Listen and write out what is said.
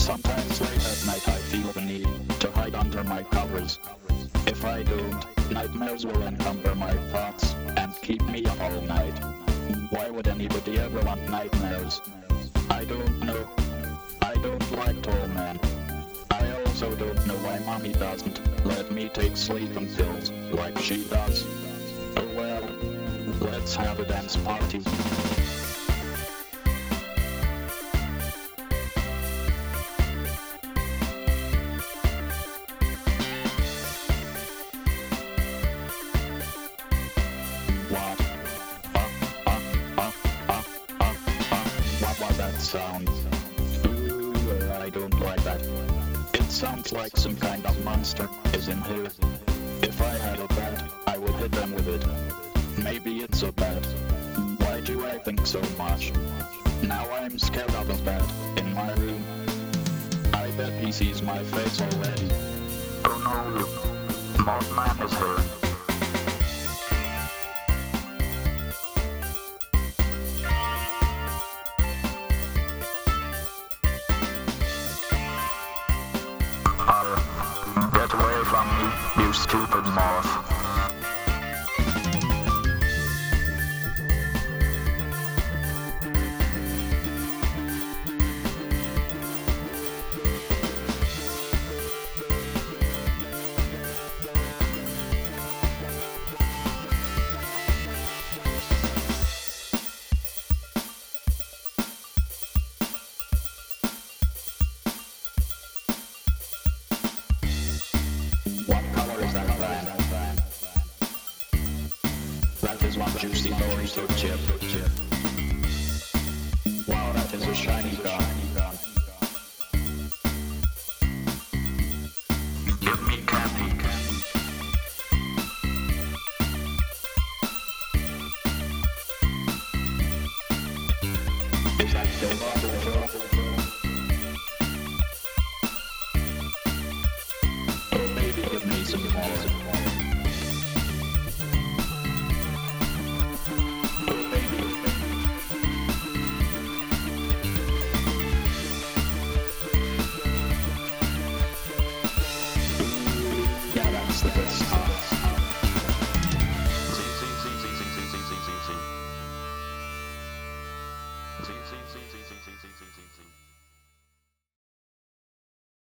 Sometimes late at night I feel the need to hide under my covers. If I don't, nightmares will encumber my thoughts and keep me up all night. Why would anybody ever want nightmares? I don't know. I don't like tall men. I also don't know why mommy doesn't let me take sleeping pills like she does. Oh well, let's have a dance party. What? What was that sound? Ooh, I don't like that. It sounds like some kind of monster is in here. If I had a bat, I would hit them with it. Maybe it's a bat. Why do I think so much? Now I'm scared of a bat in my room. I bet he sees my face already. Oh no, Mothman is here. Get away from me, you stupid moth. What color is that van? That is one juicy potato chip. Wow, that is a shiny gun. Give me candy. Is that the bottle? Oh, maybe give me some more. Yeah, that's the best stuff. Z.